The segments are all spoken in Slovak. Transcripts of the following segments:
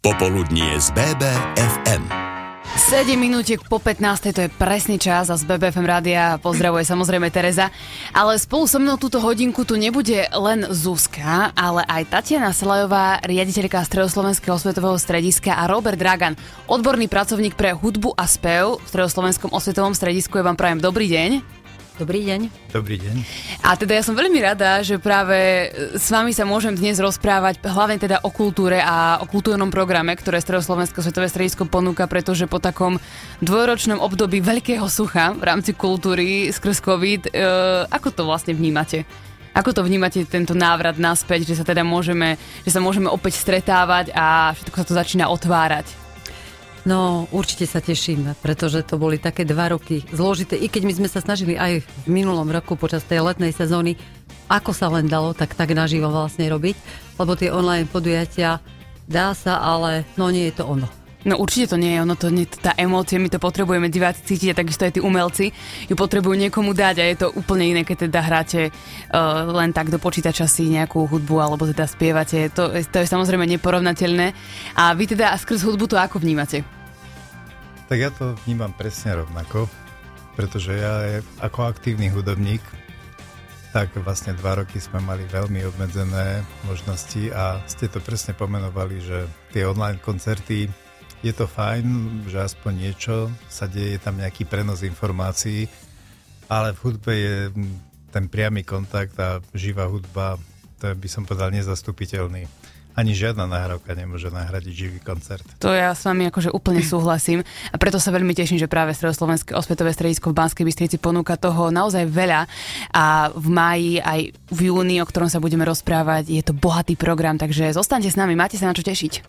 Popoludnie z BBFM. 7 minútiek po 15. To je presný čas a z BBFM rádia pozdravuje samozrejme Tereza. Ale spolu so mnou túto hodinku tu nebude len Zuzka, ale aj Tatiana Selajová, riaditeľka Stredoslovenského osvetového strediska, a Robert Dragan, odborný pracovník pre hudbu a spev v Stredoslovenskom osvetovom stredisku. Ja vám prajem dobrý deň. Dobrý deň. Dobrý deň. A teda ja som veľmi rada, že práve s vami sa môžem dnes rozprávať hlavne teda o kultúre a o kultúrnom programe, ktoré Stredoslovenské osvetové stredisko ponúka, pretože po takom dvojročnom období veľkého sucha v rámci kultúry skrz COVID, ako to vlastne vnímate? Ako to vnímate, tento návrat naspäť, že sa teda môžeme opäť stretávať a všetko sa to začína otvárať? No, určite sa teším, pretože to boli také 2 roky zložité, i keď my sme sa snažili aj v minulom roku počas tej letnej sezóny, ako sa len dalo, tak naživo vlastne robiť, lebo tie online podujatia dá sa, ale no nie je to ono. No určite to nie je ono, to nie, tá emócia, my to potrebujeme diváci cítiť a takisto aj tí umelci ju potrebujú niekomu dať a je to úplne iné, keď teda hráte len tak do počítača si nejakú hudbu alebo teda spievate, to je samozrejme neporovnateľné. A vy teda skrz hudbu to ako vnímate? Tak ja to vnímam presne rovnako, pretože ja ako aktívny hudobník, tak vlastne 2 roky sme mali veľmi obmedzené možnosti a ste to presne pomenovali, že tie online koncerty, je to fajn, že aspoň niečo sa deje, tam nejaký prenos informácií, ale v hudbe je ten priamy kontakt a živá hudba, to by som povedal nezastupiteľný. Ani žiadna nahrávka nemôže nahradiť živý koncert. To ja s vami akože úplne súhlasím a preto sa veľmi teším, že práve Stredoslovenské osvetové stredisko v Banskej Bystrici ponúka toho naozaj veľa a v máji aj v júni, o ktorom sa budeme rozprávať, je to bohatý program, takže zostaňte s nami, máte sa na čo tešiť.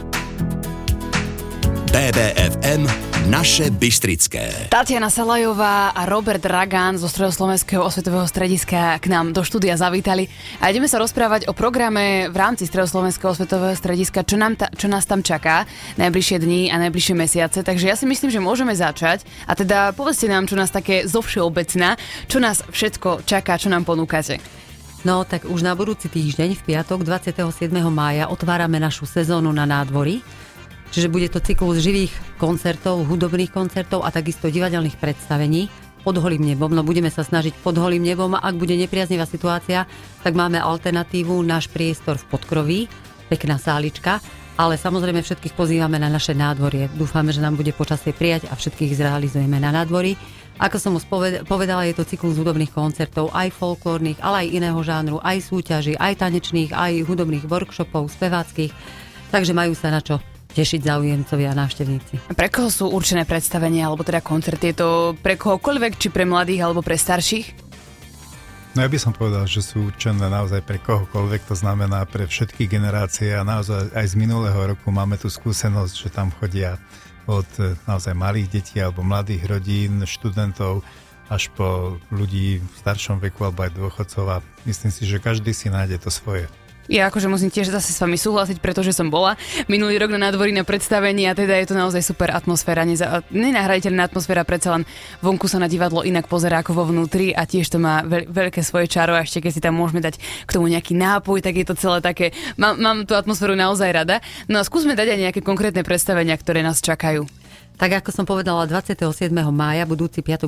BBFM Naše Bystrické. Tatiana Selajová a Robert Dragan zo Stredoslovenského osvetového strediska k nám do štúdia zavítali a ideme sa rozprávať o programe v rámci Stredoslovenského osvetového strediska, čo nás tam čaká najbližšie dni a najbližšie mesiace. Takže ja si myslím, že môžeme začať a teda povedzte nám, čo nás také zovšeobecná, čo nás všetko čaká, čo nám ponúkate. No tak už na budúci týždeň v piatok 27. mája otvárame našu sezónu na nádvorí. Čiže bude to cyklus živých koncertov, hudobných koncertov a takisto divadelných predstavení pod holým nebom. No budeme sa snažiť pod holým nebom a ak bude nepriaznivá situácia, tak máme alternatívu, náš priestor v Podkroví, pekná sálička, ale samozrejme všetkých pozývame na naše nádvorie. Dúfame, že nám bude počasie prijať a všetkých zrealizujeme na nádvorí. Ako som už povedala, je to cyklus hudobných koncertov, aj folklórnych, ale aj iného žánru, aj súťaží, aj tanečných, aj hudobných workshopov, speváckých. Takže majú sa na čo tešiť záujemcovia a návštevníci. Pre koho sú určené predstavenia, alebo teda koncerty? Je to pre kohokoľvek, či pre mladých, alebo pre starších? No ja by som povedal, že sú určené naozaj pre kohokoľvek, to znamená pre všetky generácie a naozaj aj z minulého roku máme tu skúsenosť, že tam chodia od naozaj malých detí alebo mladých rodín, študentov, až po ľudí v staršom veku alebo aj dôchodcov a myslím si, že každý si nájde to svoje. Ja akože musím tiež zase s vami súhlasiť, pretože som bola minulý rok na nádvorí na predstavení a teda je to naozaj super atmosféra, nenahraditeľná atmosféra, predsa len vonku sa na divadlo inak pozerá ako vo vnútri a tiež to má veľké svoje čaro a ešte keď si tam môžeme dať k tomu nejaký nápoj, tak je to celé také, mám tú atmosféru naozaj rada. No a skúsme dať aj nejaké konkrétne predstavenia, ktoré nás čakajú. Tak ako som povedala, 27. mája, budúci piatok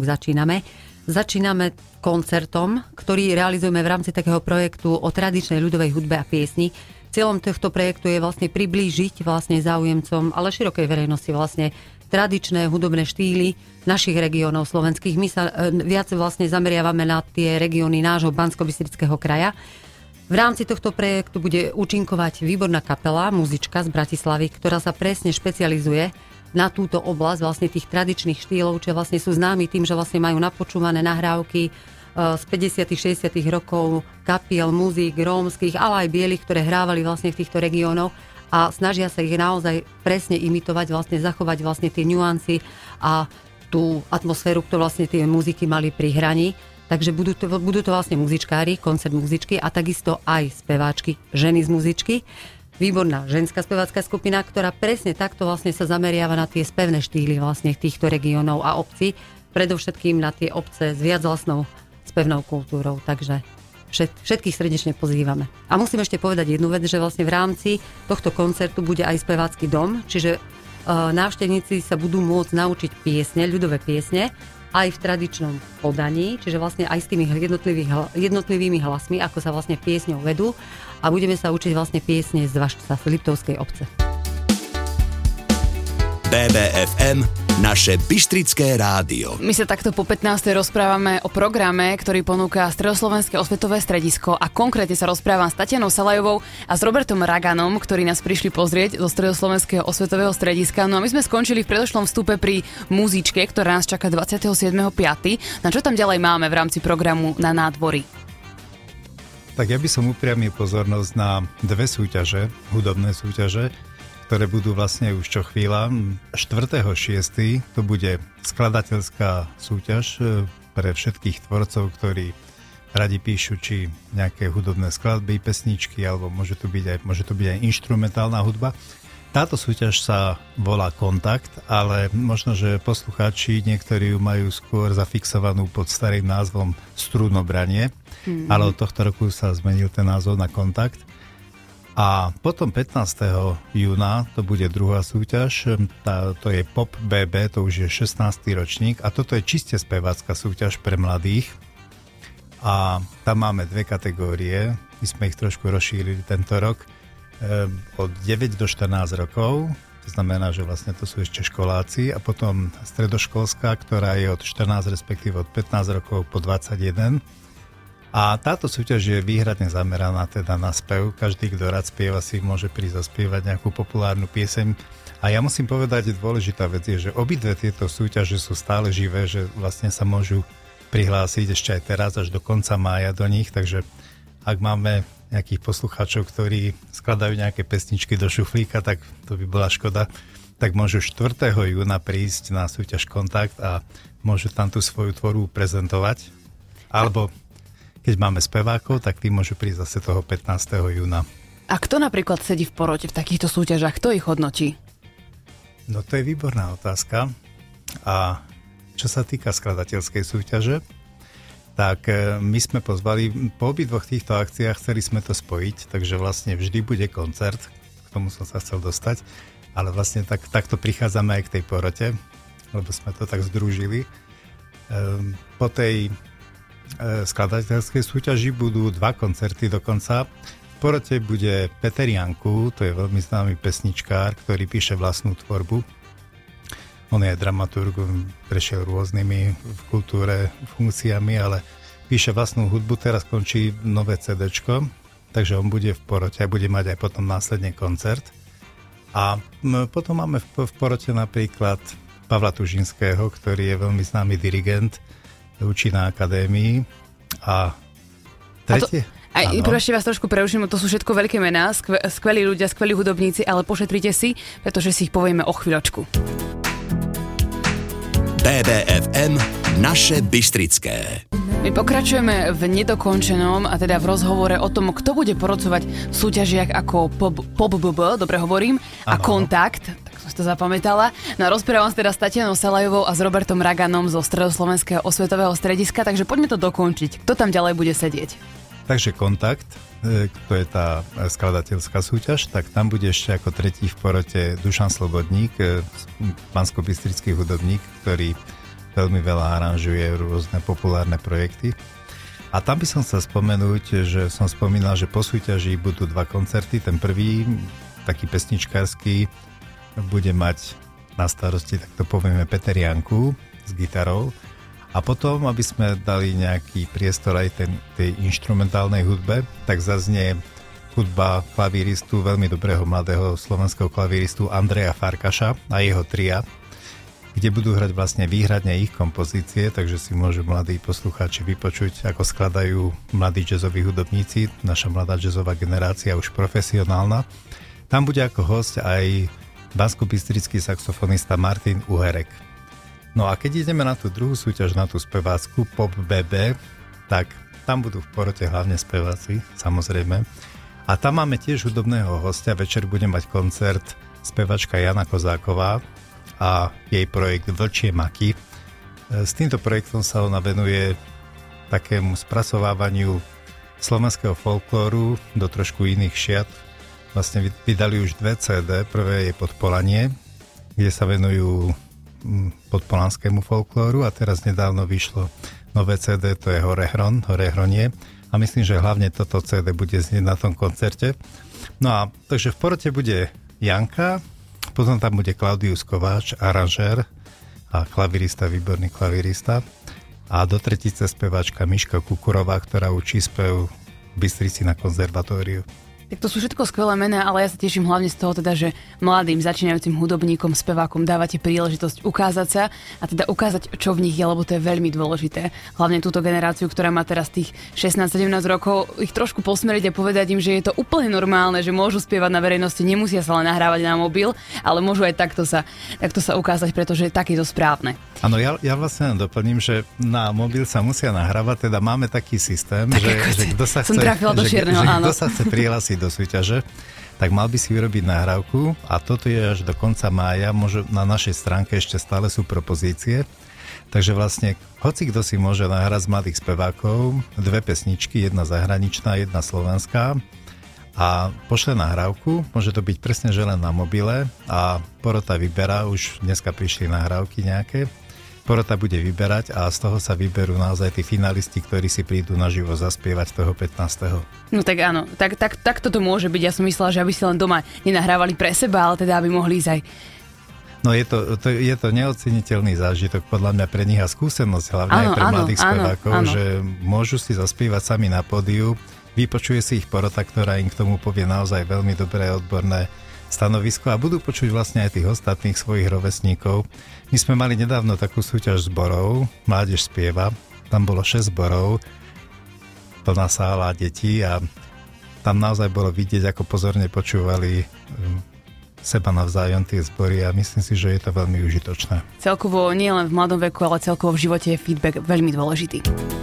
Začíname koncertom, ktorý realizujeme v rámci takého projektu o tradičnej ľudovej hudbe a piesni. Cieľom tohto projektu je vlastne priblížiť vlastne záujemcom, ale širokej verejnosti vlastne tradičné hudobné štýly našich regiónov slovenských. My sa viac vlastne zameriavame na tie regióny nášho Banskobystrického kraja. V rámci tohto projektu bude účinkovať výborná kapela, muzička z Bratislavy, ktorá sa presne špecializuje na túto oblasť vlastne tých tradičných štýlov, čo vlastne sú známi tým, že vlastne majú napočúvané nahrávky z 50. 60. rokov kapiel, muzík, rómskych, ale aj bielých, ktoré hrávali vlastne v týchto regiónoch a snažia sa ich naozaj presne imitovať, vlastne zachovať vlastne tie nuancy a tú atmosféru, ktorú vlastne tie muziky mali pri hraní. Takže budú to vlastne muzičkári, koncert muzičky a takisto aj speváčky, ženy z muzičky. Výborná ženská spevácka skupina, ktorá presne takto vlastne sa zameriava na tie spevné štýly vlastne týchto regiónov a obcí, predovšetkým na tie obce s viac vlastnou spevnou kultúrou. Takže všetkých srdečne pozývame. A musím ešte povedať jednu vec, že vlastne v rámci tohto koncertu bude aj spevácky dom, čiže návštevníci sa budú môcť naučiť piesne, ľudové piesne, aj v tradičnom podaní, čiže vlastne aj s tými jednotlivými hlasmi, ako sa vlastne piesňou vedú, a budeme sa učiť vlastne piesne z Vašca, z Liptovskej obce. BBFM, naše bystrické rádio. My sa takto po 15. rozprávame o programe, ktorý ponúka Stredoslovenské osvetové stredisko, a konkrétne sa rozprávam s Tatianou Salajovou a s Robertom Raganom, ktorí nás prišli pozrieť zo Stredoslovenského osvetového strediska. No a my sme skončili v predošlom vstupe pri muzičke, ktorá nás čaká 27.5. Na čo tam ďalej máme v rámci programu na nádvorí? Tak ja by som upriamil pozornosť na dve súťaže, hudobné súťaže, ktoré budú vlastne už čo chvíľa. 4.6. to bude skladateľská súťaž pre všetkých tvorcov, ktorí radi píšu či nejaké hudobné skladby, pesničky, alebo môže to byť aj inštrumentálna hudba. Táto súťaž sa volá Kontakt, ale možno, že poslucháči niektorí ju majú skôr zafixovanú pod starým názvom Strunobranie, ale od tohto roku sa zmenil ten názov na Kontakt. A potom 15. júna to bude druhá súťaž, to je Pop BB, to už je 16. ročník, a toto je čiste spevácka súťaž pre mladých. A tam máme dve kategórie, my sme ich trošku rozšírili tento rok, od 9 do 14 rokov, to znamená, že vlastne to sú ešte školáci, a potom stredoškolská, ktorá je od 14, respektíve od 15 rokov po 21. A táto súťaž je výhradne zameraná teda na spev. Každý, kto rád spieva, si môže prísť zaspievať nejakú populárnu pieseň. A ja musím povedať, dôležitá vec je, že obidve tieto súťaže sú stále živé, že vlastne sa môžu prihlásiť ešte aj teraz až do konca mája do nich, takže ak máme nejakých poslucháčov, ktorí skladajú nejaké pesničky do šuflíka, tak to by bola škoda, tak môžu 4. júna prísť na súťaž Kontakt a môžu tam tú svoju tvorbu prezentovať. Alebo keď máme spevákov, tak tí môžu prísť zase toho 15. júna. A kto napríklad sedí v porote v takýchto súťažách? Kto ich hodnotí? No to je výborná otázka. A čo sa týka skladateľskej súťaže, tak my sme pozvali po obidvoch týchto akciách, chceli sme to spojiť, takže vlastne vždy bude koncert, k tomu som sa chcel dostať, ale vlastne takto prichádzame aj k tej porote, lebo sme to tak združili. Po tej skladateľskej súťaži budú dva koncerty dokonca. V porote bude Peter Janku, to je veľmi známy pesničkár, ktorý píše vlastnú tvorbu. On je dramaturg, prešiel rôznymi v kultúre funkciami, ale píše vlastnú hudbu, teraz končí nové CDčko, takže on bude v porote a bude mať aj potom následne koncert. A potom máme v porote napríklad Pavla Tužinského, ktorý je veľmi známy dirigent, učí na akadémii. A tretie... Ešte vás trošku preruším, to sú všetko veľké mená, skvelí ľudia, skvelí hudobníci, ale pošetrite si, pretože si ich povieme o chvíľočku. BBFM, naše bystrické. My pokračujeme v nedokončenom, a teda v rozhovore o tom, kto bude porocovať v súťažiach ako PopBB, dobre hovorím, a Kontakt, tak som si to zapamätala. No a rozprávam sa teda s Tatianou Salajovou a s Robertom Raganom zo Stredoslovenského osvetového strediska, takže poďme to dokončiť. Kto tam ďalej bude sedieť? Takže Kontakt, to je tá skladateľská súťaž, tak tam bude ešte ako tretí v porote Dušan Slobodník, banskobystrický hudobník, ktorý veľmi veľa aranžuje rôzne populárne projekty. A tam by som chcel spomenúť, že som spomínal, že po súťaži budú dva koncerty. Ten prvý, taký pesničkársky, bude mať na starosti, tak to povieme, Peter Janku s gitarou. A potom, aby sme dali nejaký priestor aj tej inštrumentálnej hudbe, tak zaznie hudba klavíristu, veľmi dobrého mladého slovenského klavíristu Andreja Farkaša a jeho tria, kde budú hrať vlastne výhradne ich kompozície, takže si môžu mladí poslucháči vypočuť, ako skladajú mladí jazzoví hudobníci, naša mladá jazzová generácia, už profesionálna. Tam bude ako host aj banskobystrický saxofonista Martin Uherek. No a keď ideme na tú druhú súťaž, na tú spevácku Pop BB, tak tam budú v porote hlavne speváci, samozrejme. A tam máme tiež hudobného hostia, večer bude mať koncert spevačka Jana Kozáková a jej projekt Vlčie maky. S týmto projektom sa ona venuje takému spracovávaniu slovenského folklóru do trošku iných šiat. Vlastne vydali už 2 CD. Prvé je Podpolanie, kde sa venujú podpolanskému folklóru a teraz nedávno vyšlo nové CD, to je Horehronie. A myslím, že hlavne toto CD bude znieť na tom koncerte. No a takže v porote bude Janka, potom tam bude Klaudius Kováč, aranžér a klavirista, výborný klavirista. A do tretice speváčka Miška Kukurová, ktorá učí spev v Bystrici na konzervatóriu. Tak to sú všetko skvelé mená, ale ja sa teším hlavne z toho teda, že mladým začínajúcim hudobníkom, spevákom dávate príležitosť ukázať sa a teda ukázať, čo v nich je, lebo to je veľmi dôležité. Hlavne túto generáciu, ktorá má teraz tých 16-17 rokov, ich trošku posmeriť a povedať im, že je to úplne normálne, že môžu spievať na verejnosti, nemusia sa len nahrávať na mobil, ale môžu aj takto sa ukázať, pretože tak je to správne. Áno, ja vlastne doplním, že na mobil sa musia nahrávať, teda máme taký systém, že kto sa chce prihlásiť do súťaže, tak mal by si vyrobiť nahrávku a toto je až do konca mája, na našej stránke ešte stále sú propozície, takže vlastne hoci kto si môže nahrať z mladých spevákov 2 pesničky, jedna zahraničná, jedna slovenská a pošle nahrávku, môže to byť presne že len na mobile a porota vyberá, už dneska prišli nahrávky nejaké, porota bude vyberať a z toho sa vyberú naozaj tí finalisti, ktorí si prídu naživo zaspievať toho 15. No tak áno, tak toto môže byť. Ja som myslela, že aby si len doma nenahrávali pre seba, ale teda aby mohli ísť aj. No je to neoceniteľný zážitok podľa mňa pre nich a skúsenosť hlavne aj pre mladých spevákov, že môžu si zaspievať sami na pódiu, vypočuje si ich porota, ktorá im k tomu povie naozaj veľmi dobré odborné stanovisko a budú počuť vlastne aj tých ostatných svojich rovesníkov. My sme mali nedávno takú súťaž zborov, Mládež spieva, tam bolo 6 zborov, plná sála detí a tam naozaj bolo vidieť, ako pozorne počúvali seba navzájom tie zbory a myslím si, že je to veľmi užitočné. Celkovo nie len v mladom veku, ale celkovo v živote je feedback veľmi dôležitý.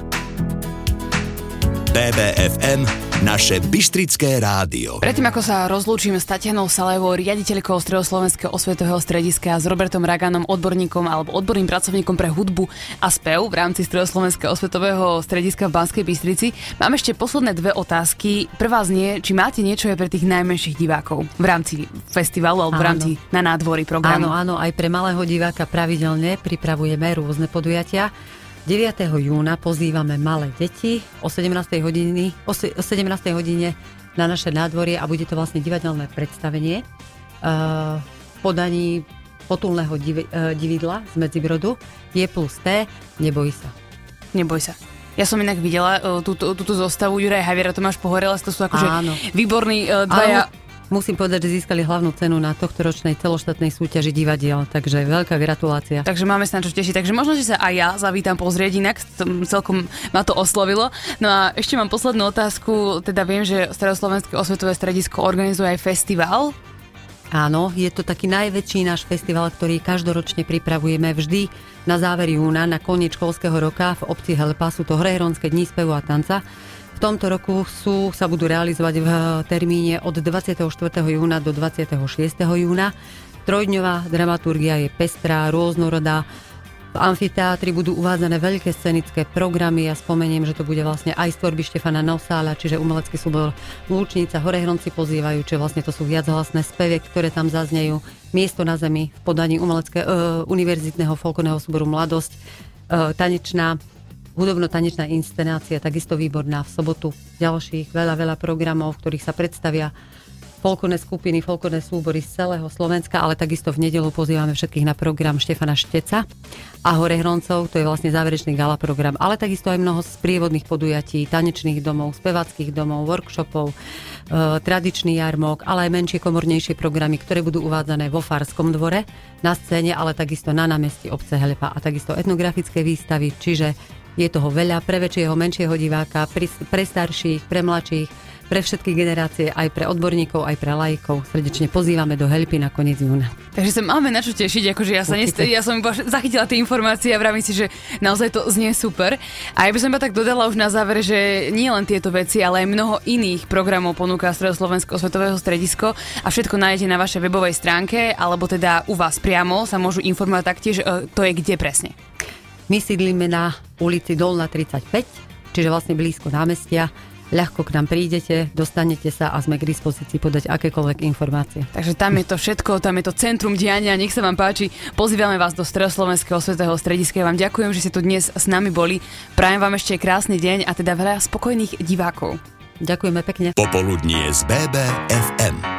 BBFM, naše bystrické rádio. Predtým, ako sa rozlúčime s Tatianou Salajovou, riaditeľkou Stredoslovenského osvetového strediska, a s Robertom Raganom, odborníkom alebo odborným pracovníkom pre hudbu a spev v rámci Stredoslovenského osvetového strediska v Banskej Bystrici, mám ešte posledné 2 otázky. Prvá znie, či máte niečo aj pre tých najmenších divákov v rámci festivalu alebo v rámci na nádvorí programu? Áno, aj pre malého diváka pravidelne pripravujeme rôzne podujatia. 9. júna pozývame malé deti o 17. hodine na naše nádvorie a bude to vlastne divadelné predstavenie v podaní potulného dividla z Medzibrodu. J+T, Neboj sa. Neboj sa. Ja som inak videla túto zostavu Juraj Haviera, Tomáš Pohorela, to sú akože výborní dvaja. Musím povedať, že získali hlavnú cenu na tohtoročnej celoštátnej súťaži divadiel, takže veľká gratulácia. Takže máme sa na čo tešiť, takže možno, že sa aj ja zavítam pozrieť, inak celkom ma to oslovilo. No a ešte mám poslednú otázku, teda viem, že Stredoslovenské osvetové stredisko organizuje aj festival. Áno, je to taký najväčší náš festival, ktorý každoročne pripravujeme vždy na záver júna, na koniec školského roka v obci Helpa. Sú to Horehronské dni spevu a tanca. V tomto roku sa budú realizovať v termíne od 24. júna do 26. júna. Trojdňová dramaturgia je pestrá, rôznorodá. V amfiteátri budú uvádzané veľké scenické programy. Ja spomeniem, že to bude vlastne aj z tvorby Štefana Nosála, čiže umelecký súbor Lúčnica, Horehronci pozývajú, čiže vlastne to sú viachlasné spevy, ktoré tam zaznejú. Miesto na zemi v podaní univerzitného folklórneho súboru Mladosť, hudobno-tanečná inscenácia, takisto výborná v sobotu. Ďalších veľa programov, v ktorých sa predstavia folklórne skupiny, folklórne súbory z celého Slovenska, ale takisto v nedeľu pozývame všetkých na program Štefana Šteca a Horehroncov, to je vlastne záverečný gala program, ale takisto aj mnoho sprievodných podujatí, tanečných domov, speváckých domov, workshopov, tradičný jarmok, ale aj menšie komornejšie programy, ktoré budú uvádzané vo Farskom dvore na scéne, ale takisto na námestí obce Helpa a takisto etnografické výstavy, čiže je toho veľa pre väčšieho, menšieho diváka, pre starších, pre mladších, pre všetky generácie, aj pre odborníkov, aj pre laikov. Srdečne pozývame do Helpy na koniec júna. Takže sa máme na čo tešiť, akože ja som iba zachytila tie informácie a vravím si, že naozaj to znie super. A ja by som iba tak dodala už na záver, že nie len tieto veci, ale aj mnoho iných programov ponúka Stredoslovenské osvetové stredisko a všetko nájdete na vašej webovej stránke, alebo teda u vás priamo sa môžu informovať taktiež, to je kde presne. My sídlíme na ulici Dolná 35, čiže vlastne blízko námestia. ľahko k nám prídete, dostanete sa a sme k dispozícii podať akékoľvek informácie. Takže tam je to všetko, tam je to centrum diania, nech sa vám páči. Pozývame vás do Stredoslovenského osvetového strediska. Ja vám ďakujem, že ste tu dnes s nami boli. Prajem vám ešte krásny deň a teda veľa spokojných divákov. Ďakujeme pekne. Popoludnie z BBFM.